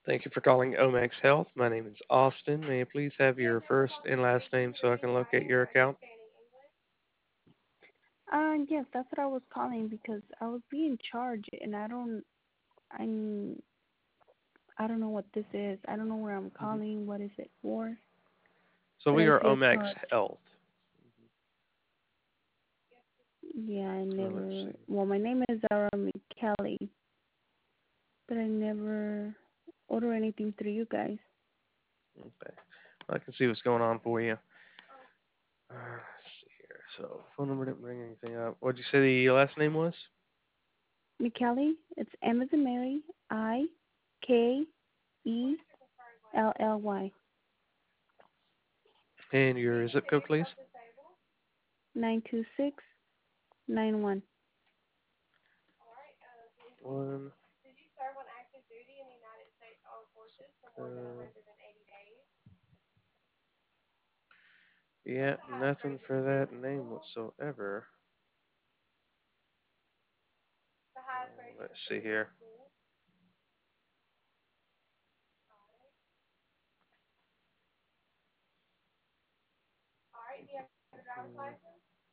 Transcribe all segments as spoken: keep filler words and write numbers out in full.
Thank you for calling Omex Health. My name is Austin. May I please have your first and last name so I can locate your account? Uh, yes, that's what I was calling because I was being charged and I don't, I'm, I don't know what this is. I don't know where I'm hmm calling. What is it for? So But we I are see a Omex charge. Health. Yeah, I So let's never. see. Well, my name is Zara McKelly, but I never order anything through you guys. Okay. I can see what's going on for you. Uh, let's see here. So phone number didn't bring anything up. What did you say the last name was? McKelly. It's M as in Mary. I K E L L Y. And your zip code, please. Nine two six nine one. One. Uh, yeah, nothing for that name whatsoever. Let's see here. Mm,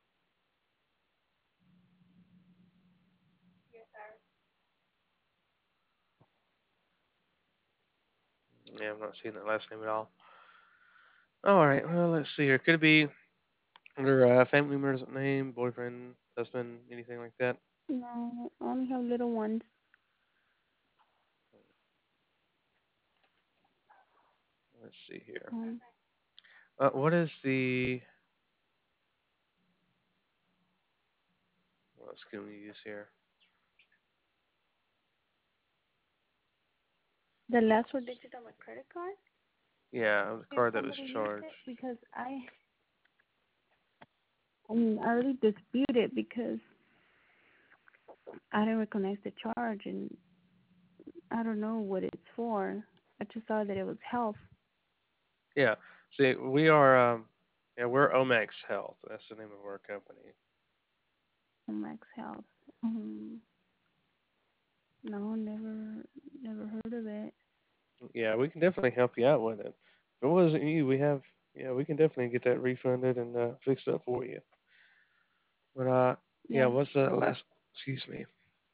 Yeah, I'm not seeing that last name at all. All right. Well, let's see here. Could it be under uh, family member's name, boyfriend, husband, anything like that? No, I only have little ones. Let's see here. Um, Uh, what is the what else can we use here? the last four digits on my credit card. Yeah, the Can card that was somebody use charged. it? Because I, I mean, I already disputed because I didn't recognize the charge and I don't know what it's for. I just saw that it was health Yeah. See, we are um, yeah, we're Omex Health. That's the name of our company. from Max Health. Um, no, never, never heard of it. Yeah, we can definitely help you out with it. If it wasn't you, we have yeah, we can definitely get that refunded and uh, fixed up for you. But uh, yeah, Yeah. what's the last? Excuse me.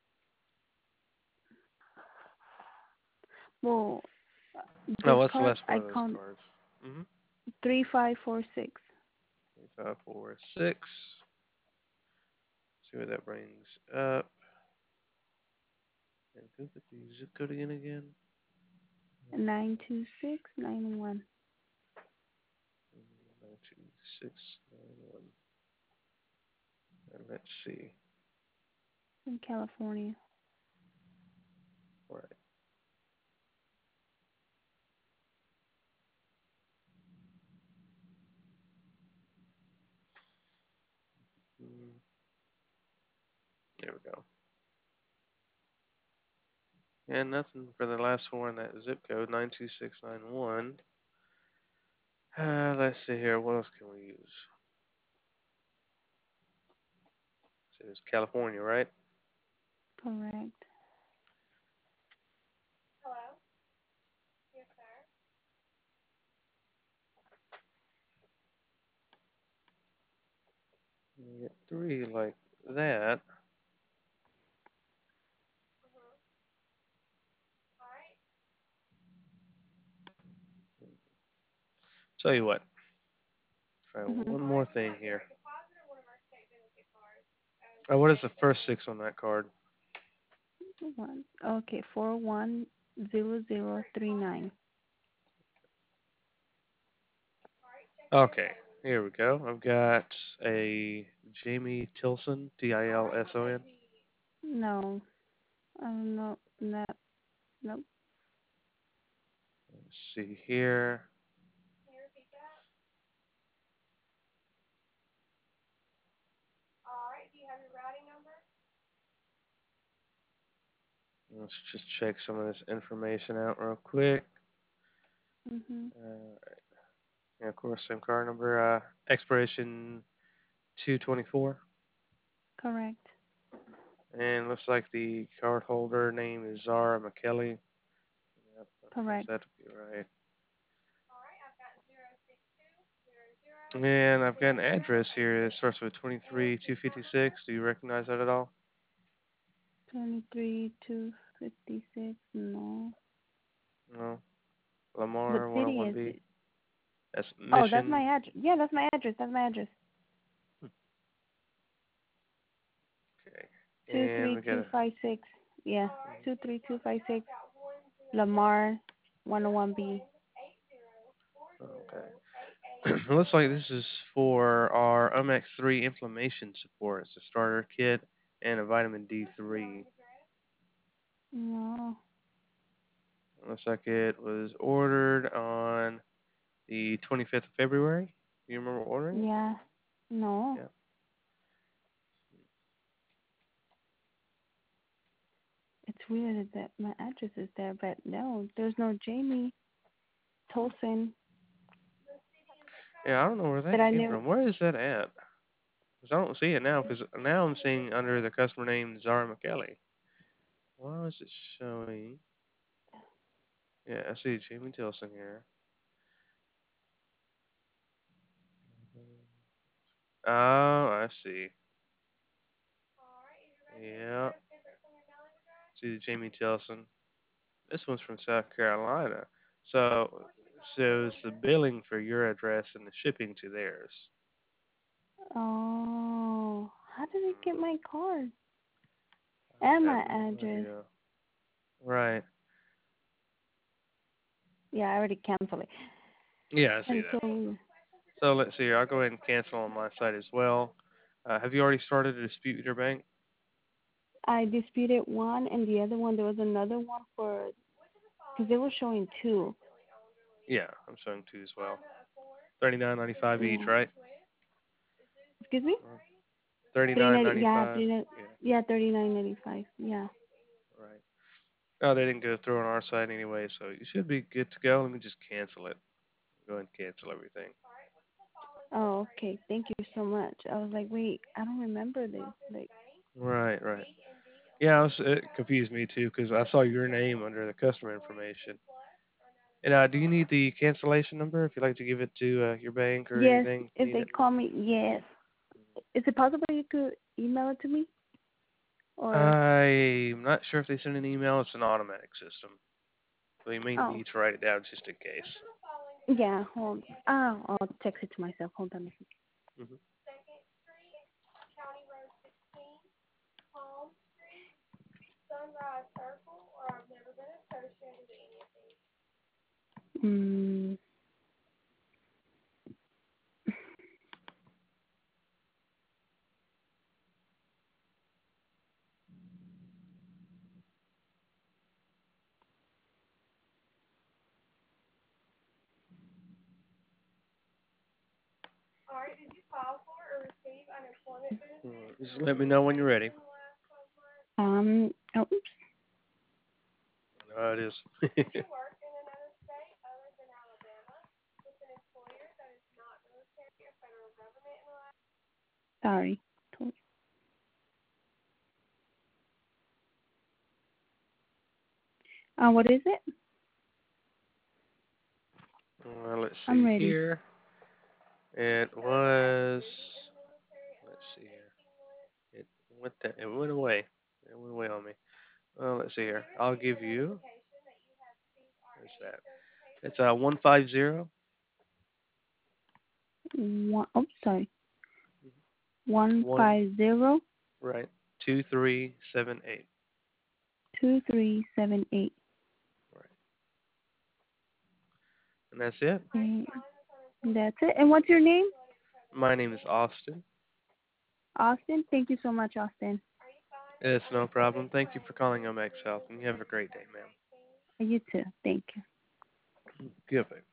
Well, Oh, this what's the card last four I of those count cards? Mm-hmm. three five four six. Three, five, four, six. See what that brings up. And who put the zip code again again? Nine two six nine one Nine two six nine one. And let's see. in California. All right. Mm, there we go. And nothing for the last four in that zip code, nine two six nine one. Uh, let's see here. What else can we use? So it's California, right? Correct. You get three like that. Tell you what. Try Mhm. one more thing here. Uh, what is the first six on that card? One. Okay, four one zero zero three nine. Okay, here we go. I've got a Jamie Tilson, T I L S O N. No, I don't know. No, nope. Let's see here. Let's just check some of this information out real quick. Mhm. Uh, yeah, of course, same card number. Uh, expiration two twenty-four. Correct. And looks like the card holder name is Zara McKelly. Yep, that seems Correct. that to be right. And I've got an address here that starts with twenty-three two fifty-six. Do you recognize that at all? Twenty-three to fifty-six. No. No. What Lamar city is one oh one B. it? That's Oh, that's my Mission. address. Yeah, that's my address. That's my address. Okay. Two And three we got two a. five six. Yeah, two three two five six. Lamar, one oh one B. Okay. Looks like this is for our Omex three inflammation support. It's a starter kit and a vitamin D three. No. Looks like it was ordered on the twenty-fifth of February. Do you remember ordering it? Yeah. No. Yeah. It's weird that my address is there, but no, there's no Jamie Tolson Yeah, I don't know where that that I came knew. from. Where is that at? Because I don't see it now. Because now I'm seeing under the customer name Zara McKelly. Why is it showing? Yeah, I see Jamie Tilson here. Oh, I see. Yeah, see the Jamie Tilson. This one's from South Carolina. So shows the billing for your address and the shipping to theirs. Oh, how did I get Mm, my card I and have my no address? idea. Right. Yeah, I already canceled it. Yeah, I see And that. so So let's see here. I'll go ahead and cancel on my side as well. Uh, have you already started a dispute with your bank? I disputed one, and the other one there was another one for because they were showing two. Yeah, I'm showing two as well. Thirty-nine ninety-five each, Yeah. right? Excuse me. Three Thirty-nine ninety. Yeah, ninety-five. three ninety. Yeah, Yeah, thirty nine ninety five. Yeah. right. Oh, they didn't go through on our side anyway, so you should be good to go. Let me just cancel it. Go ahead and cancel everything. Oh, okay. Thank you so much. I was like, wait, I don't remember this. Like, Right, right. Yeah, I was, it confused me too because I saw your name under the customer information. And uh, do you need the cancellation number if you'd like to give it to uh, your bank or yes, anything? You if need they it? call me, yes. Is it possible you could email it to me? Or I'm not sure if they send an email. It's an automatic system. So you may oh, need to write it down just in case. yeah. Hold. Oh, I'll text it to myself. Hold on a second. Hmm. Mm, Just let me know when you're ready. um. Oh, oops. Uh, it is. Sorry. Uh, what is it? Well, let's I'm see ready. here. It was. Let's see here. It went. That, it went away. It went away on me. Well, let's see here. I'll give you. Where's that? It's uh one five zero. One. Oh, sorry. One One. five zero Right. Two three seven eight. two three seven eight. Right. And that's it. Mm, that's it. And what's your name? My name is Austin. Austin. Thank you so much, Austin. It's no problem. Thank you for calling Omex Health, and you have a great day, ma'am. You too. Thank you. Good.